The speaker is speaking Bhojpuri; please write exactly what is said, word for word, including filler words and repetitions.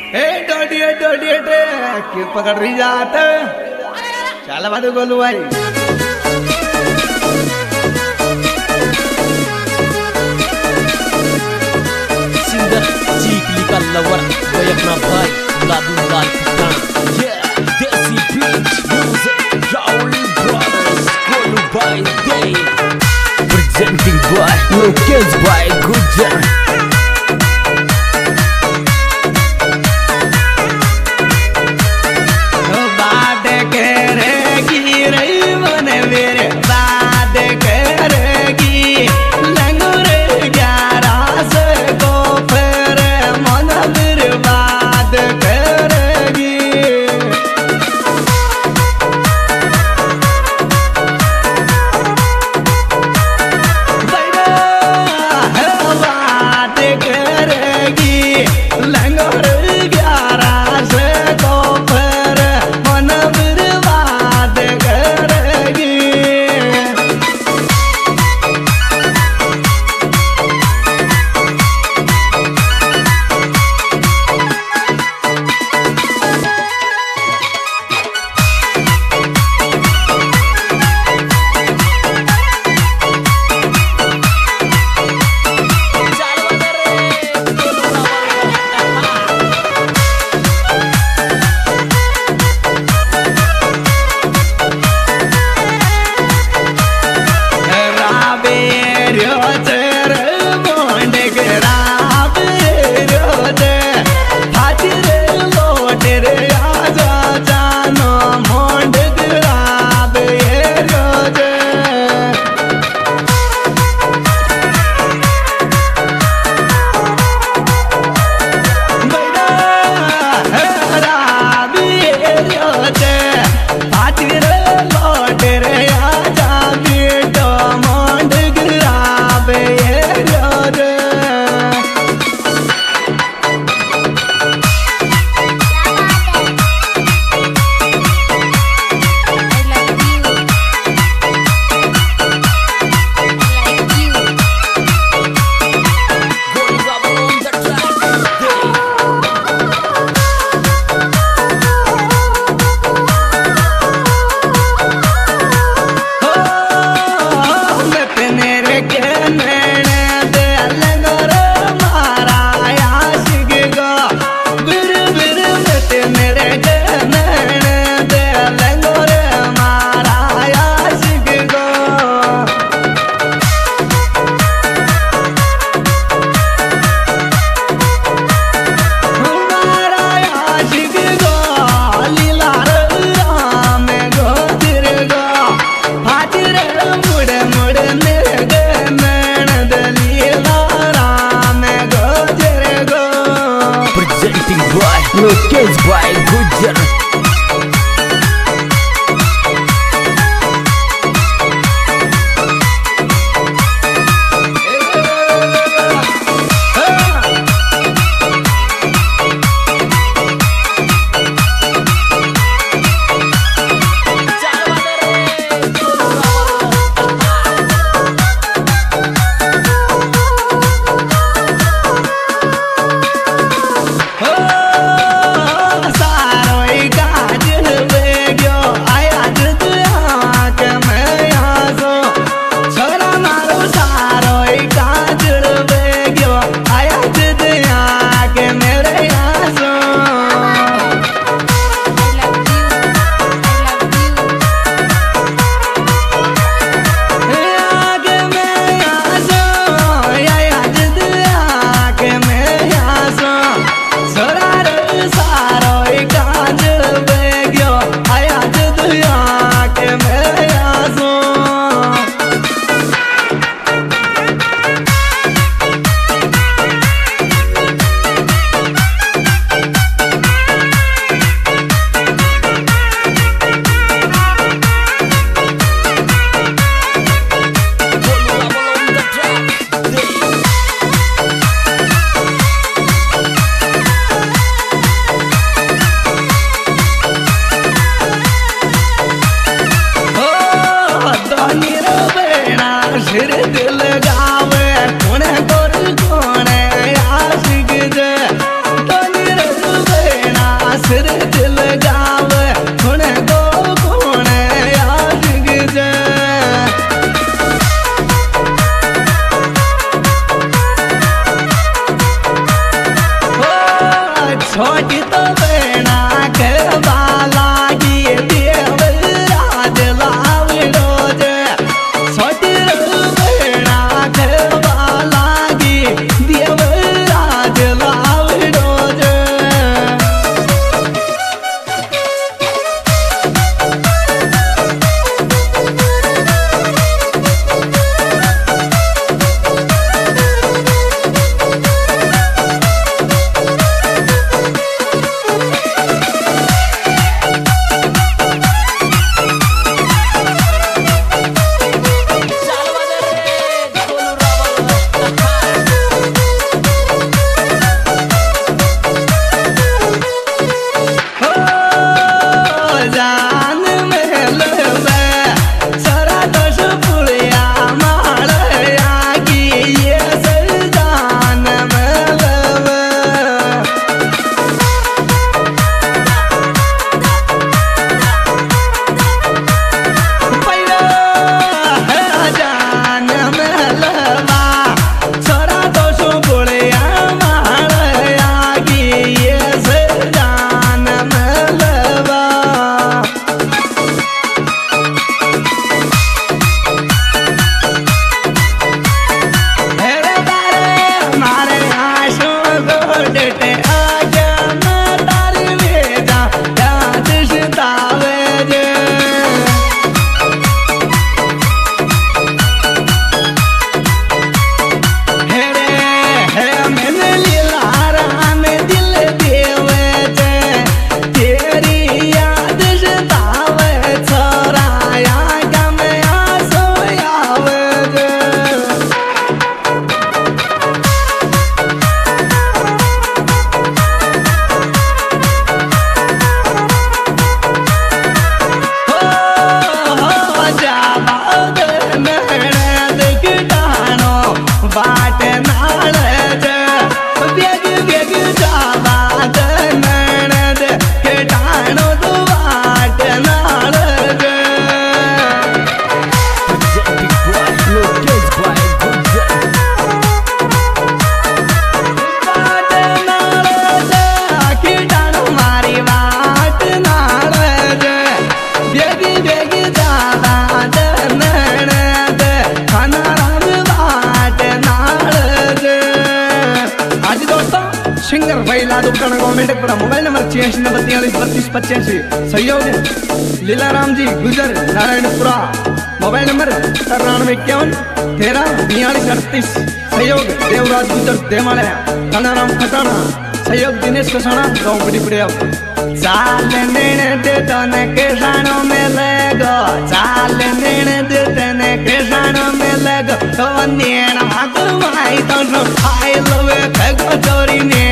ए डोडिए डोडिए डे क्यों पकड़ रही जात चल बादू गोलू भाई सिंगर चीकली का लवर वो अपना भाई लादू लाल पठान देसी बीच म्यूजिक राहुल ब्रदर्स गोलू भाई दे presenting by Lucas by Gujar Lucas by Gujar सारोई का याद उपकरण गवर्नमेंट पर मोबाइल नंबर छियासी नब्बे तियालीस बत्तीस पचासी। सहयोग लीलाराम जी गुजर नारायणपुरा। मोबाइल नंबर तिरानवे इक्यावन तेरह बयालीस अड़तीस। सहयोग देवराज गुजर देवालया कनाराम खटाना। सहयोग दिनेश कसाना गाँव बड़ी बड़े। चाल नेण दे तने केसानो में लगो, चाल नेण दे तने केसानो में लगो। तो नेण भाग माई तो आई लवे खग चोरी ने